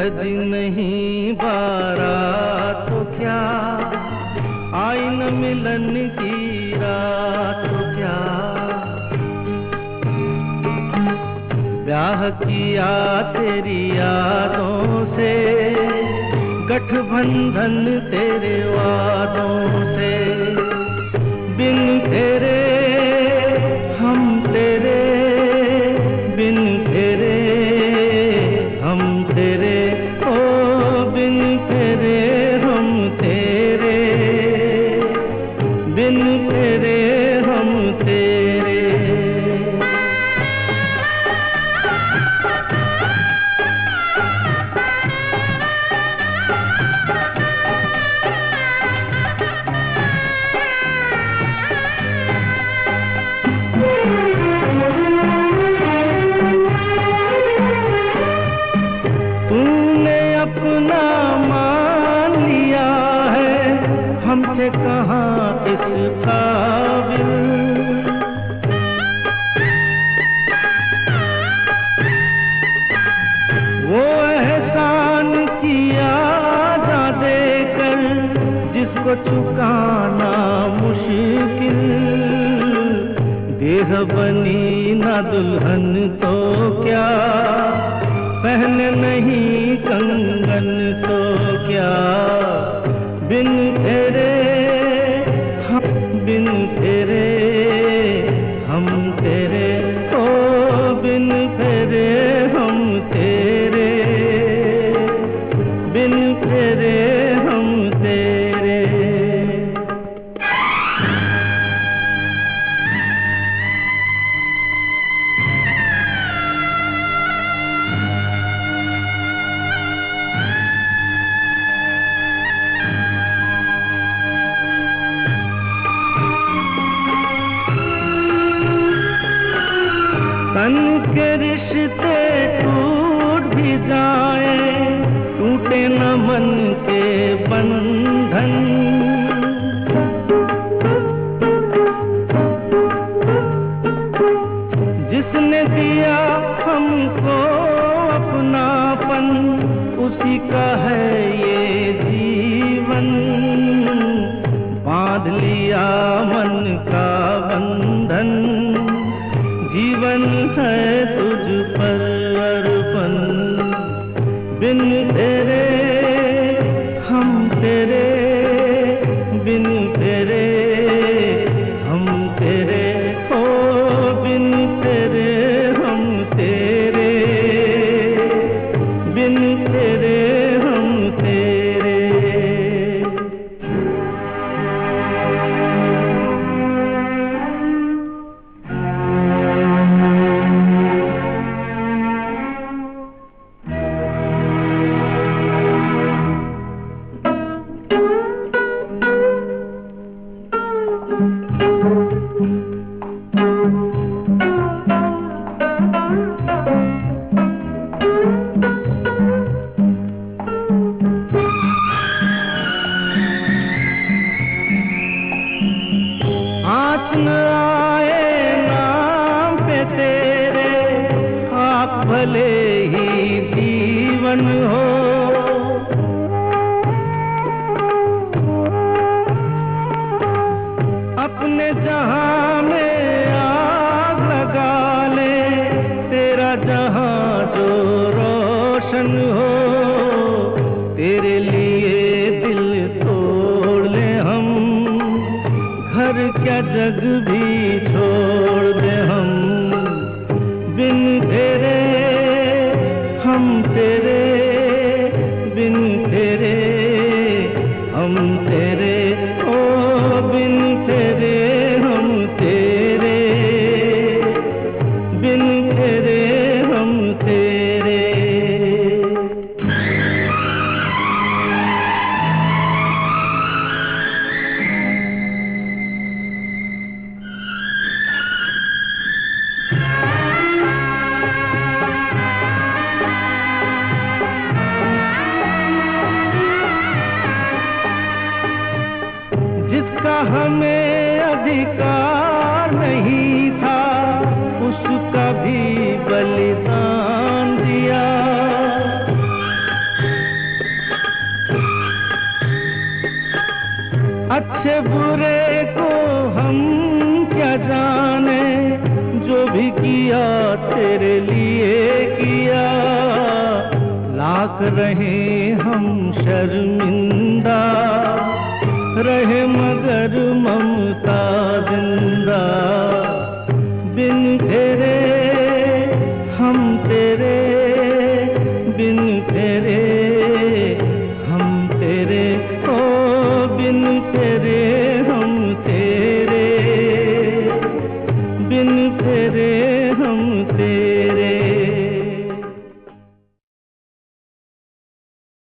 सज नहीं बारात तो क्या, आई न मिलन की रात तो क्या। ब्याह किया तेरी यादों से, गठबंधन तेरे वादों से। बिन तेरे हम तेरे, बिन तेरे हम तेरे, ओ बिन तेरे हम तेरे, बिन तेरे हम तेरे। अपना मान लिया है, हमसे कहाँ इस काबिल। वो एहसान किया जा देकर, जिसको चुकाना मुश्किल। देह बनी ना दुल्हन तो क्या, पहने नहीं कंगन तो क्या। बिन तेरे हम, बिन तेरे हम तेरे, ओ बिन तेरे हम तेरे, बिन तेरे हम तेरे। तन के रिश्ते टूट भी जाए, टूटे न मन के बंधन। जिसने दिया हमको अपनापन, उसी का है ये जीवन। बांध लिया मन का बंधन, जीवन है तुझ पर अर्पण। बिन तेरे हम तेरे, बिन तेरे हम तेरे, ओ बिन तेरे हम तेरे, बिन तेरे हम तेरे। आँच न आए नाम पे तेरे, आप भले ही जीवन हो। अपने जहां में आग लगा ले, तेरा जहां जो रोशन हो। तेरे लिए दिल तोड़ ले हम, घर क्या जग भी छोड़ दे हम। बिन तेरे हम तेरे, बिन तेरे हम तेरे, ओ बिन तेरे हम तेरे, बिन तेरे हम तेरे। भी किया तेरे लिए किया, लाख रहे हम शर्मिंदा, रहे मगर ममता जिंदा। बिन